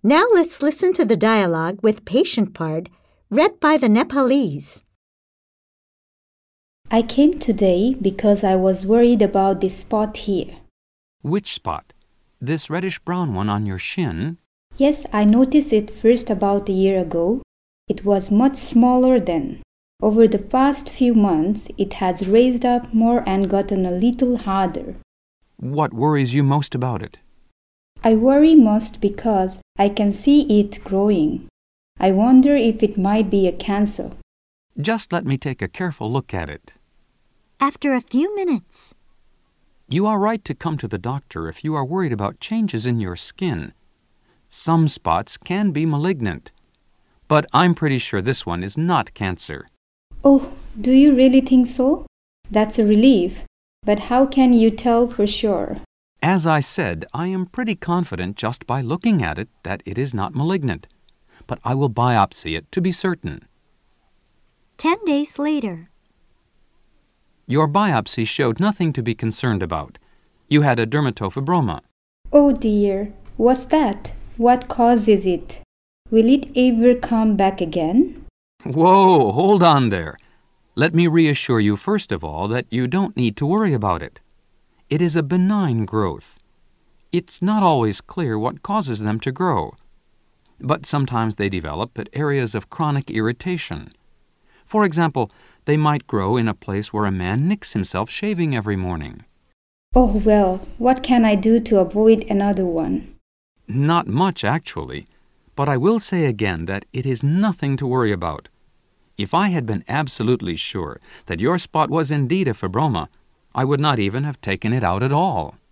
Now let's listen to the dialogue with patient part, read by the Nepalese. I came today because I was worried about this spot here. Which spot? This reddish-brown one on your shin? Yes, I noticed it first about a year ago. It was much smaller then. Over the past few months, it has raised up more and gotten a little harder. What worries you most about it? I worry most because I can see it growing. I wonder if it might be a cancer. Just let me take a careful look at it. After a few minutes. You are right to come to the doctor if you are worried about changes in your skin. Some spots can be malignant, but I'm pretty sure this one is not cancer. Oh, do you really think so? That's a relief. But how can you tell for sure? As I said, I am pretty confident just by looking at it that it is not malignant, but I will biopsy it to be certain. 10 days later. Your biopsy showed nothing to be concerned about. You had a dermatofibroma. Oh dear, what's that? What causes it? Will it ever come back again? Whoa, hold on there. Let me reassure you first of all that you don't need to worry about it. It is a benign growth. It's not always clear what causes them to grow, but sometimes they develop at areas of chronic irritation. For example, they might grow in a place where a man nicks himself shaving every morning. Oh well, what can I do to avoid another one? Not much, actually, but I will say again that it is nothing to worry about. If I had been absolutely sure that your spot was indeed a fibroma, I would not even have taken it out at all.